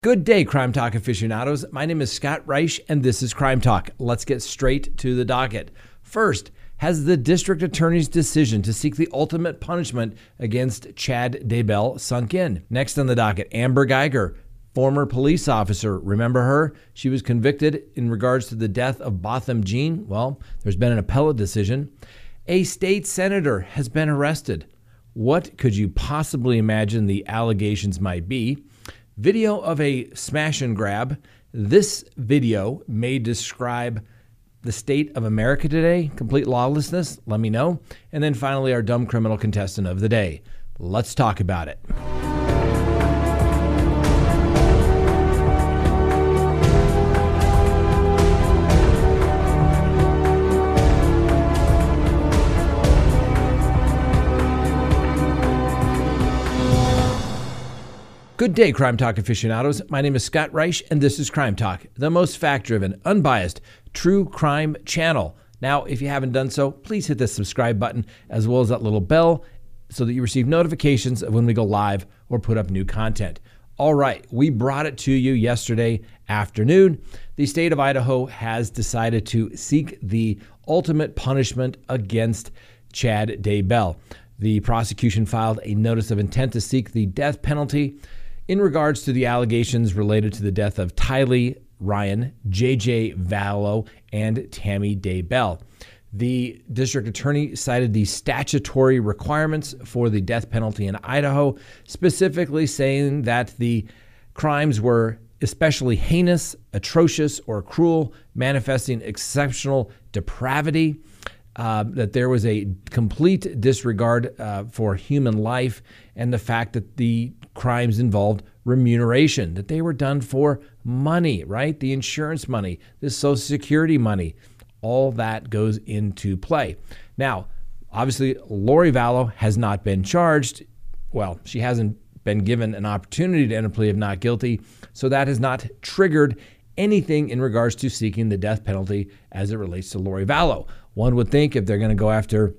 Good day, Crime Talk aficionados. My name is Scott Reich, and this is Crime Talk. Let's get straight to the docket. First, has the district attorney's decision to seek the ultimate punishment against Chad Daybell sunk in? Next on the docket, Amber Geiger, former police officer. Remember her? She was convicted in regards to the death of Botham Jean. Well, there's been an appellate decision. A state senator has been arrested. What could you possibly imagine the allegations might be? Video of a smash and grab. This video may describe the state of America today, complete lawlessness. Let me know. And then finally, our dumb criminal contestant of the day. Let's talk about it. Good day, Crime Talk aficionados. My name is Scott Reich, and this is Crime Talk, the most fact-driven, unbiased, true crime channel. Now, if you haven't done so, please hit the subscribe button as well as that little bell so that you receive notifications of when we go live or put up new content. All right, we brought it to you yesterday afternoon. The state of Idaho has decided to seek the ultimate punishment against Chad Daybell. The prosecution filed a notice of intent to seek the death penalty in regards to the allegations related to the death of Tylee Ryan, J.J. Vallow, and Tammy Daybell. The district attorney cited the statutory requirements for the death penalty in Idaho, specifically saying that the crimes were especially heinous, atrocious, or cruel, manifesting exceptional depravity, that there was a complete disregard for human life, and the fact that the crimes involved remuneration, that they were done for money, right? The insurance money, the Social Security money, all that goes into play. Now, obviously, Lori Vallow has not been charged. Well, she hasn't been given an opportunity to enter a plea of not guilty, so that has not triggered anything in regards to seeking the death penalty as it relates to Lori Vallow. One would think if they're going to go after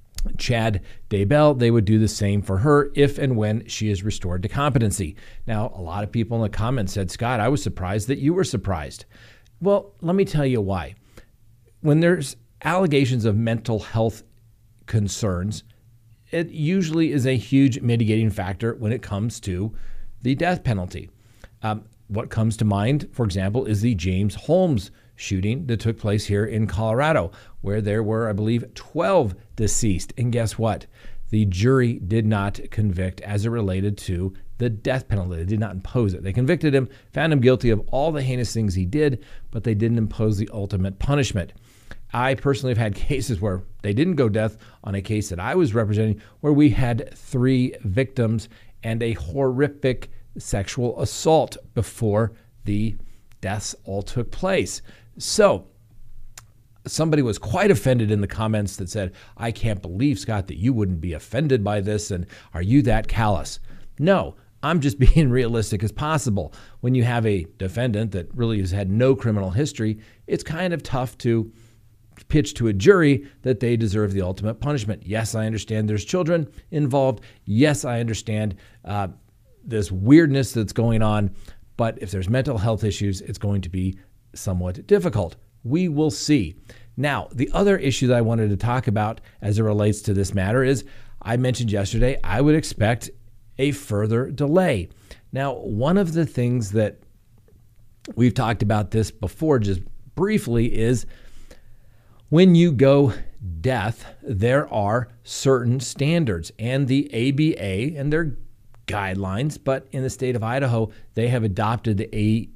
Chad Daybell, they would do the same for her if and when she is restored to competency. Now, a lot of people in the comments said, Scott, I was surprised that you were surprised. Well, let me tell you why. When there's allegations of mental health concerns, it usually is a huge mitigating factor when it comes to the death penalty. What comes to mind, for example, is the James Holmes shooting that took place here in Colorado, where there were, I believe, 12 deceased. And guess what? The jury did not convict as it related to the death penalty. They did not impose it. They convicted him, found him guilty of all the heinous things he did, but they didn't impose the ultimate punishment. I personally have had cases where they didn't go death on a case that I was representing, where we had 3 victims and a horrific sexual assault before the deaths all took place. So somebody was quite offended in the comments that said, I can't believe, Scott, that you wouldn't be offended by this, and are you that callous? No, I'm just being realistic as possible. When you have a defendant that really has had no criminal history, it's kind of tough to pitch to a jury that they deserve the ultimate punishment. Yes, I understand there's children involved. Yes, I understand this weirdness that's going on, but if there's mental health issues, it's going to be somewhat difficult. We will see. Now, the other issue that I wanted to talk about as it relates to this matter is, I mentioned yesterday, I would expect a further delay. Now, one of the things that we've talked about this before just briefly is when you go death, there are certain standards, and the ABA and their guidelines, but in the state of Idaho, they have adopted the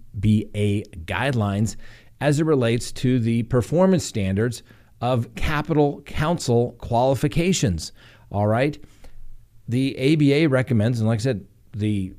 ABA guidelines as it relates to the performance standards of capital counsel qualifications. All right. The ABA recommends, and like I said, the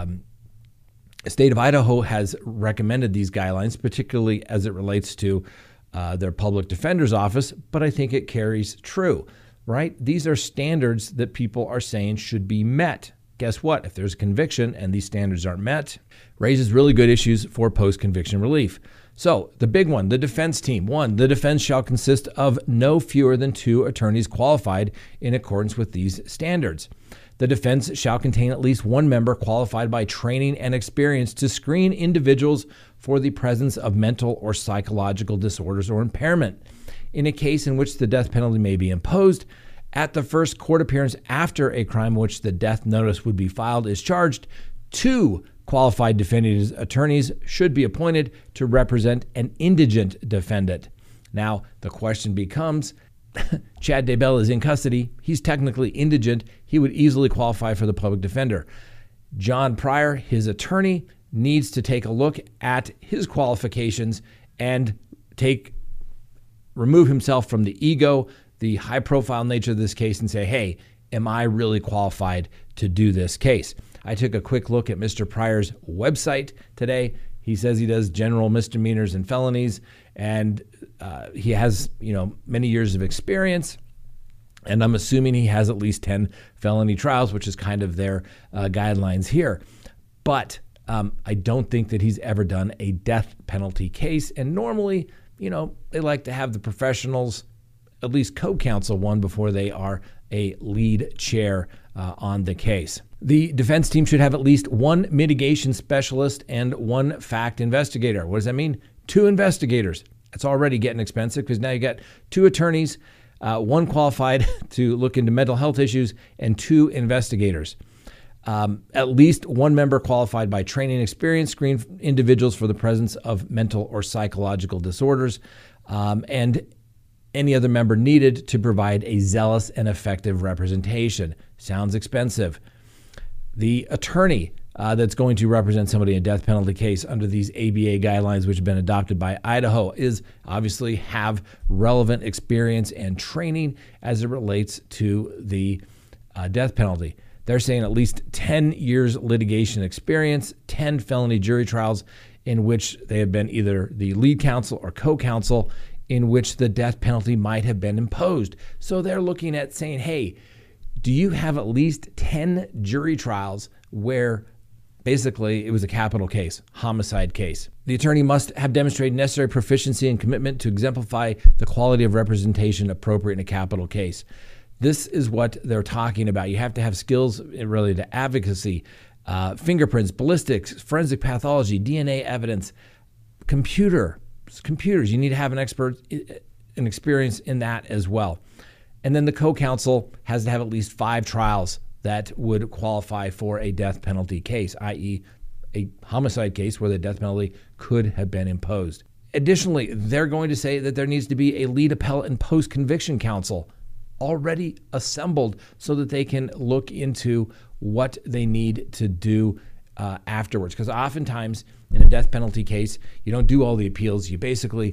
state of Idaho has recommended these guidelines, particularly as it relates to their public defender's office, but I think it carries true, right? These are standards that people are saying should be met. Guess what? If there's a conviction and these standards aren't met, raises really good issues for post-conviction relief. So the big one, the defense team. 1, the defense shall consist of no fewer than 2 attorneys qualified in accordance with these standards. The defense shall contain at least one member qualified by training and experience to screen individuals for the presence of mental or psychological disorders or impairment. In a case in which the death penalty may be imposed, at the first court appearance after a crime in which the death notice would be filed is charged, 2 qualified defendant attorneys should be appointed to represent an indigent defendant. Now, the question becomes, Chad Daybell is in custody. He's technically indigent. He would easily qualify for the public defender. John Pryor, his attorney, needs to take a look at his qualifications and remove himself from the ego, the high-profile nature of this case, and say, hey, am I really qualified to do this case? I took a quick look at Mr. Pryor's website today. He says he does general misdemeanors and felonies, and he has, many years of experience. And I'm assuming he has at least 10 felony trials, which is kind of their guidelines here. But I don't think that he's ever done a death penalty case. And normally, they like to have the professionals at least co-counsel one before they are a lead chair on the case. The defense team should have at least one mitigation specialist and one fact investigator. What does that mean? 2 investigators. That's already getting expensive because now you got 2 attorneys, one qualified to look into mental health issues, and 2 investigators. At least one member qualified by training experience, screen individuals for the presence of mental or psychological disorders, and any other member needed to provide a zealous and effective representation. Sounds expensive. The attorney that's going to represent somebody in a death penalty case under these ABA guidelines, which have been adopted by Idaho, is obviously have relevant experience and training as it relates to the death penalty. They're saying at least 10 years litigation experience, 10 felony jury trials in which they have been either the lead counsel or co-counsel in which the death penalty might have been imposed. So they're looking at saying, hey, do you have at least 10 jury trials where basically it was a capital case, homicide case? The attorney must have demonstrated necessary proficiency and commitment to exemplify the quality of representation appropriate in a capital case. This is what they're talking about. You have to have skills related to advocacy, fingerprints, ballistics, forensic pathology, DNA evidence, computers. You need to have an experience in that as well. And then the co-counsel has to have at least 5 trials that would qualify for a death penalty case, i.e. a homicide case where the death penalty could have been imposed. Additionally, they're going to say that there needs to be a lead appellate and post-conviction counsel already assembled so that they can look into what they need to do afterwards. Because oftentimes in a death penalty case, you don't do all the appeals. You basically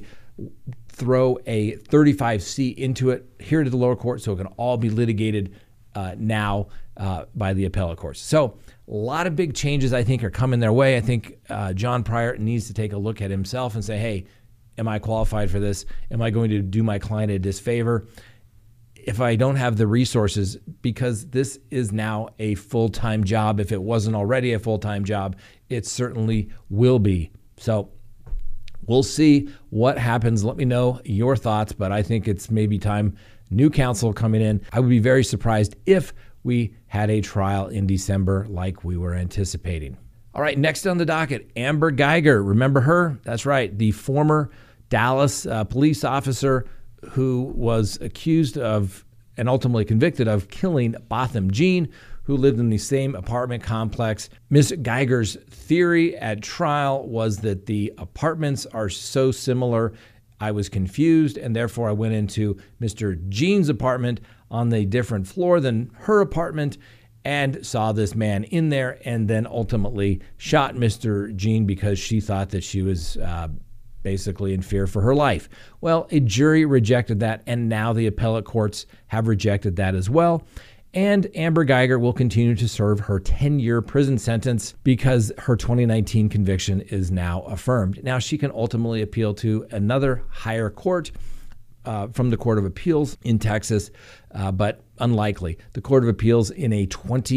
throw a 35C into it here to the lower court so it can all be litigated now by the appellate courts. So a lot of big changes, I think, are coming their way. I think John Pryor needs to take a look at himself and say, hey, am I qualified for this? Am I going to do my client a disfavor if I don't have the resources? Because this is now a full-time job. If it wasn't already a full-time job, it certainly will be. So we'll see what happens. Let me know your thoughts, but I think it's maybe time. New counsel coming in. I would be very surprised if we had a trial in December like we were anticipating. All right, next on the docket, Amber Guyger. Remember her? That's right, the former Dallas police officer who was accused of and ultimately convicted of killing Botham Jean, who lived in the same apartment complex. Ms. Guyger's theory at trial was that the apartments are so similar, I was confused, and therefore I went into Mr. Jean's apartment on the different floor than her apartment and saw this man in there, and then ultimately shot Mr. Jean because she thought that she was basically in fear for her life. Well, a jury rejected that, and now the appellate courts have rejected that as well. And Amber Guyger will continue to serve her 10-year prison sentence because her 2019 conviction is now affirmed. Now, she can ultimately appeal to another higher court from the Court of Appeals in Texas, but unlikely. The Court of Appeals, in a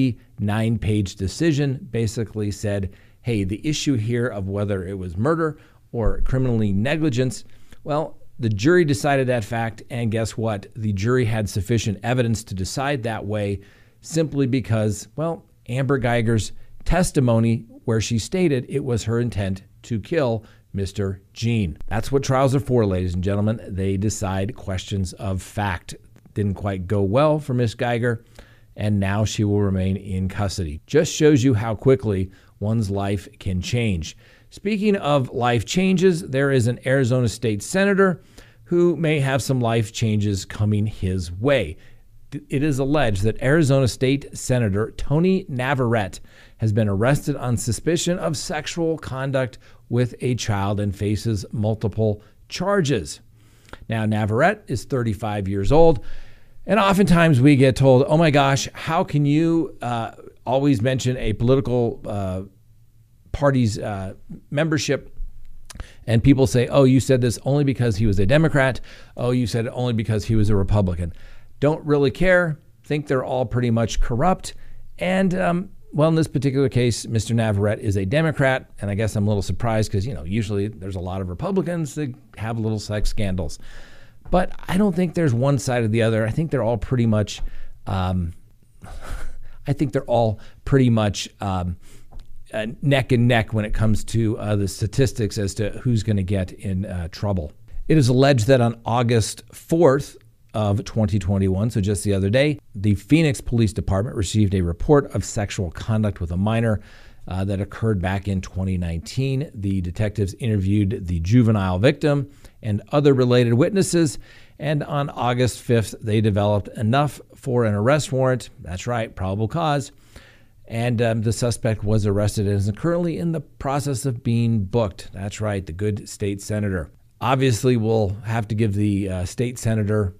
29-page decision, basically said, hey, the issue here of whether it was murder or criminally negligence, well, the jury decided that fact, and guess what? The jury had sufficient evidence to decide that way. simply because, well, Amber Geiger's testimony where she stated it was her intent to kill Mr. Gene. That's what trials are for, ladies and gentlemen. They decide questions of fact. Didn't quite go well for Miss Geiger, and now she will remain in custody. Just shows you how quickly one's life can change. Speaking of life changes, there is an Arizona state senator who may have some life changes coming his way. It is alleged that Arizona State Senator Tony Navarrete has been arrested on suspicion of sexual conduct with a child and faces multiple charges. Now, Navarrete is 35 years old, and oftentimes we get told, oh my gosh, how can you always mention a political party's membership? And people say, oh, you said this only because he was a Democrat. Oh, you said it only because he was a Republican. Don't really care, think they're all pretty much corrupt. And, well, in this particular case, Mr. Navarrete is a Democrat, and I guess I'm a little surprised because, usually there's a lot of Republicans that have little sex scandals. But I don't think there's one side or the other. I think they're all pretty much, neck and neck when it comes to the statistics as to who's going to get in trouble. It is alleged that on August 4th, of 2021, so just the other day, the Phoenix Police Department received a report of sexual conduct with a minor that occurred back in 2019. The detectives interviewed the juvenile victim and other related witnesses, and on August 5th, they developed enough for an arrest warrant. That's right, probable cause. And the suspect was arrested and is currently in the process of being booked. That's right, the good state senator. Obviously, we'll have to give the state senator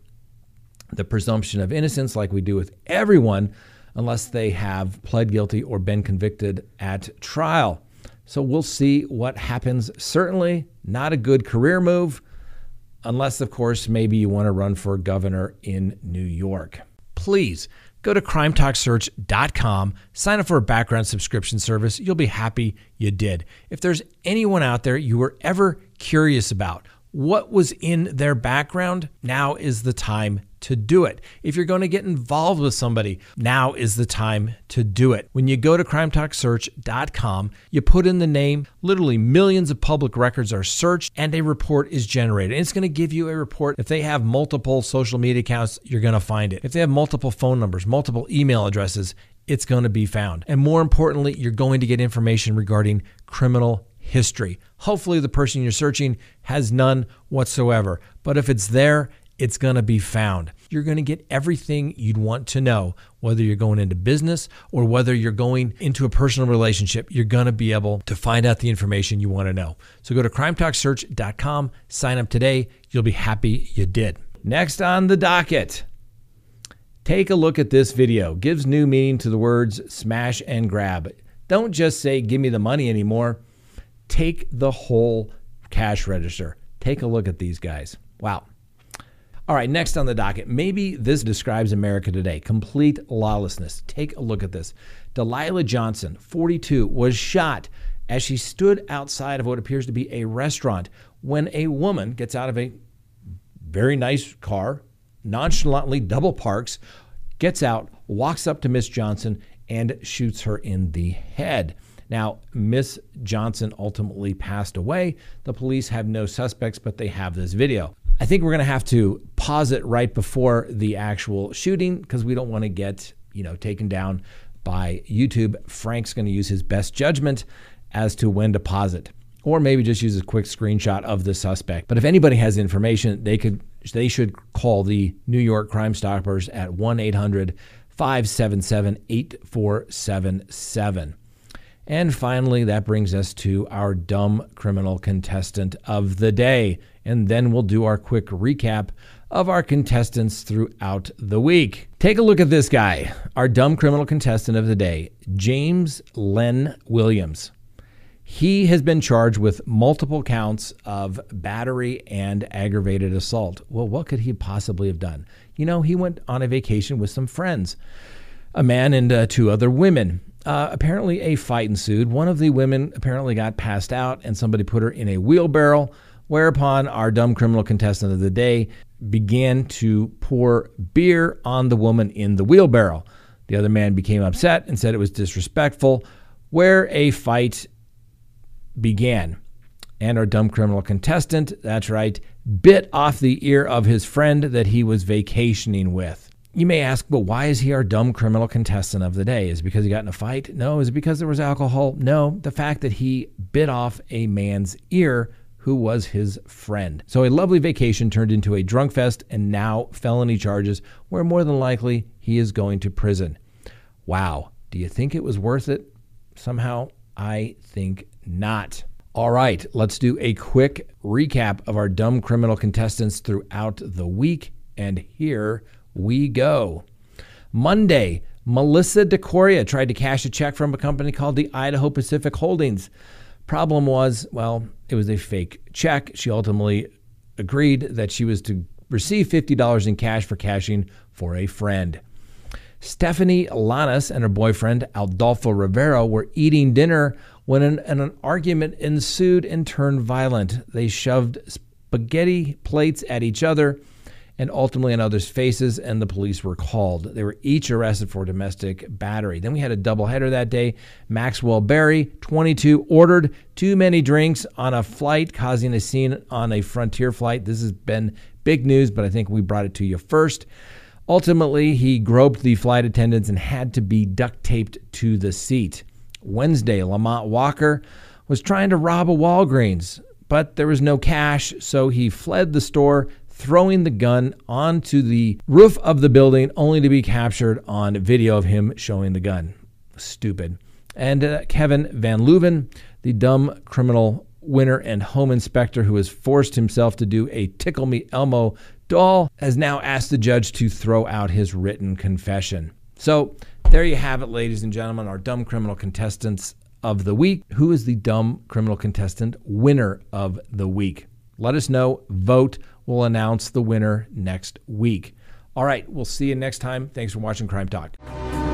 the presumption of innocence like we do with everyone unless they have pled guilty or been convicted at trial. So we'll see what happens. Certainly not a good career move unless, of course, maybe you want to run for governor in New York. Please go to crimetalksearch.com, sign up for a background subscription service. You'll be happy you did. If there's anyone out there you were ever curious about what was in their background, now is the time to do it. If you're going to get involved with somebody, now is the time to do it. When you go to crimetalksearch.com, you put in the name, literally millions of public records are searched, and a report is generated. And it's going to give you a report. If they have multiple social media accounts, you're going to find it. If they have multiple phone numbers, multiple email addresses, it's going to be found. And more importantly, you're going to get information regarding criminal history. Hopefully the person you're searching has none whatsoever. But if it's there, it's going to be found. You're going to get everything you'd want to know, whether you're going into business or whether you're going into a personal relationship. You're going to be able to find out the information you want to know. So go to crimetalksearch.com, sign up today. You'll be happy you did. Next on the docket, take a look at this video. Gives new meaning to the words smash and grab. Don't just say, give me the money anymore. Take the whole cash register. Take a look at these guys. Wow. All right, next on the docket. Maybe this describes America today. Complete lawlessness. Take a look at this. Delilah Johnson, 42, was shot as she stood outside of what appears to be a restaurant when a woman gets out of a very nice car, nonchalantly double parks, gets out, walks up to Miss Johnson, and shoots her in the head. Now, Miss Johnson ultimately passed away. The police have no suspects, but they have this video. I think we're going to have to pause it right before the actual shooting because we don't want to get, taken down by YouTube. Frank's going to use his best judgment as to when to pause it, or maybe just use a quick screenshot of the suspect. But if anybody has information, they should call the New York Crime Stoppers at 1-800-577-8477. And finally, that brings us to our dumb criminal contestant of the day. And then we'll do our quick recap of our contestants throughout the week. Take a look at this guy, our dumb criminal contestant of the day, James Len Williams. He has been charged with multiple counts of battery and aggravated assault. Well, what could he possibly have done? He went on a vacation with some friends, a man and two other women. Apparently a fight ensued. One of the women apparently got passed out and somebody put her in a wheelbarrow, whereupon our dumb criminal contestant of the day began to pour beer on the woman in the wheelbarrow. The other man became upset and said it was disrespectful, where a fight began. And our dumb criminal contestant, that's right, bit off the ear of his friend that he was vacationing with. You may ask, but why is he our dumb criminal contestant of the day? Is it because he got in a fight? No. Is it because there was alcohol? No. The fact that he bit off a man's ear who was his friend. So a lovely vacation turned into a drunk fest and now felony charges where more than likely he is going to prison. Wow. Do you think it was worth it? Somehow, I think not. All right, let's do a quick recap of our dumb criminal contestants throughout the week. And here we go. Monday, Melissa DeCoria tried to cash a check from a company called the Idaho Pacific Holdings. Problem was, well, it was a fake check. She ultimately agreed that she was to receive $50 in cash for cashing for a friend. Stephanie Lanas and her boyfriend, Adolfo Rivera, were eating dinner when an argument ensued and turned violent. They shoved spaghetti plates at each other and ultimately on others' faces, and the police were called. They were each arrested for domestic battery. Then we had a doubleheader that day. Maxwell Berry, 22, ordered too many drinks on a flight, causing a scene on a Frontier flight. This has been big news, but I think we brought it to you first. Ultimately, he groped the flight attendants and had to be duct taped to the seat. Wednesday, Lamont Walker was trying to rob a Walgreens, but there was no cash, so he fled the store, throwing the gun onto the roof of the building, only to be captured on video of him showing the gun. Stupid. And Kevin Van Leuven, the dumb criminal winner and home inspector who has forced himself to do a Tickle Me Elmo doll, has now asked the judge to throw out his written confession. So there you have it, ladies and gentlemen, our dumb criminal contestants of the week. Who is the dumb criminal contestant winner of the week? Let us know. Vote. We'll announce the winner next week. All right, we'll see you next time. Thanks for watching Crime Talk.